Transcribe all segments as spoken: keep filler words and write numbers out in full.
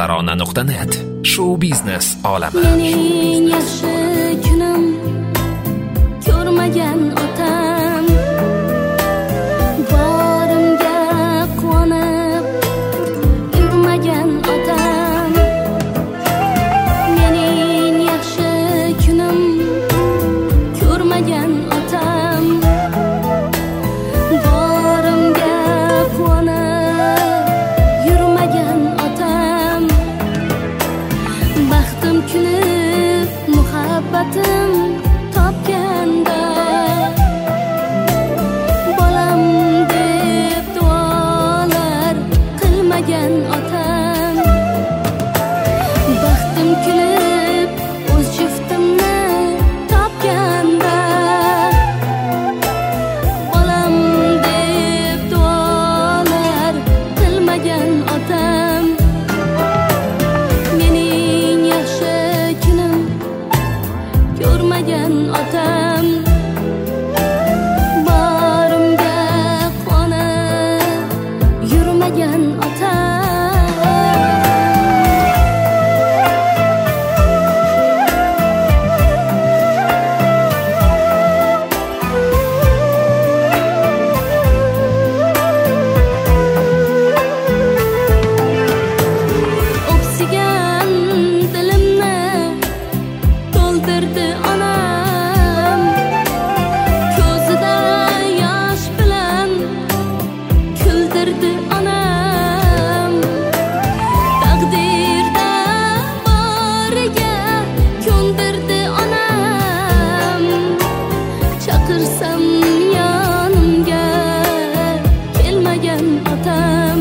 tarona nuqta net Show biznes olami. Mening yaxshi kunim ko'rmagan otam, borimga quvonib yurmagan otam. Mening yaxshi kunim ko'rmagan otam, borimga quvonib yurmagan otam. Baxtim kulib muhabbatim topganda, bolam deb duolar qilmagan otam. Baxtim kulib o'z juftimni topganda, bolam deb duolar qilmagan otam. Mening yaxshi kunim ko'rmagan otam, borimga quvonib yurmagan otam. O'ksigan dilimni to'ldirdi onam, ko'zida yosh bilan kuldirdi onam. Taqdirda boriga ko'ndirdi onam, chaqirsam yonimga kelmagan otam.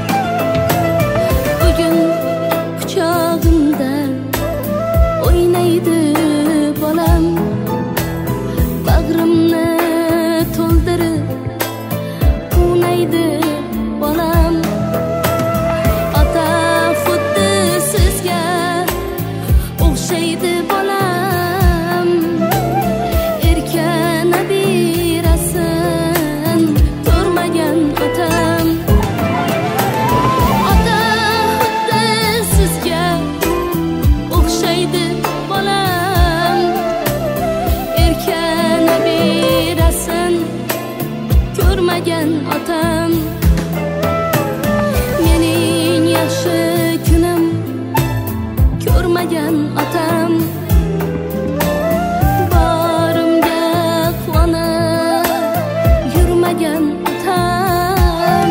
Bugun quchog'imda o'ynaydi bolam, bag'rimni to'ldirib quvnaydi bolam. Ota xuddi sizga o'xshaydi bolam, erka nabirasin ko'rmagan otam. Ota xuddi sizga o'xshaydi bolam, erka nabirasin ko'rmagan otam. Mening yaxshi kunim ko'rmagan otam, borimga quvonib yurmagan otam.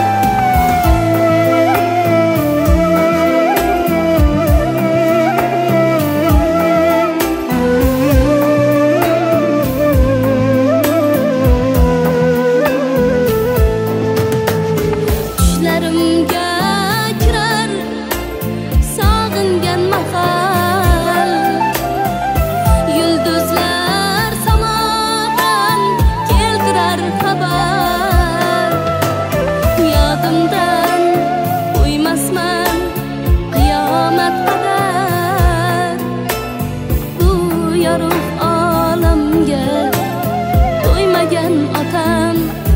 Tushlarimga kirar sog'ingan mahal, yulduzlar samodan keltirar xabar. Yodimdan qo'ymasman qiyomat qadar, bu yorug' olamga to'ymagan otam.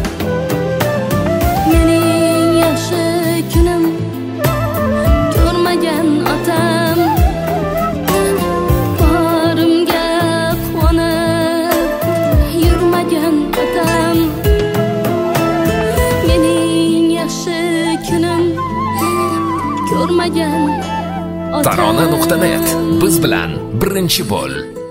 Mening yaxshi kunim ko'rmagan otam, borimga quvonib yurmagan otam. Mening yaxshi kunim ko'rmagan otam. tarona nuqta net biz bilan birinchi bo'l.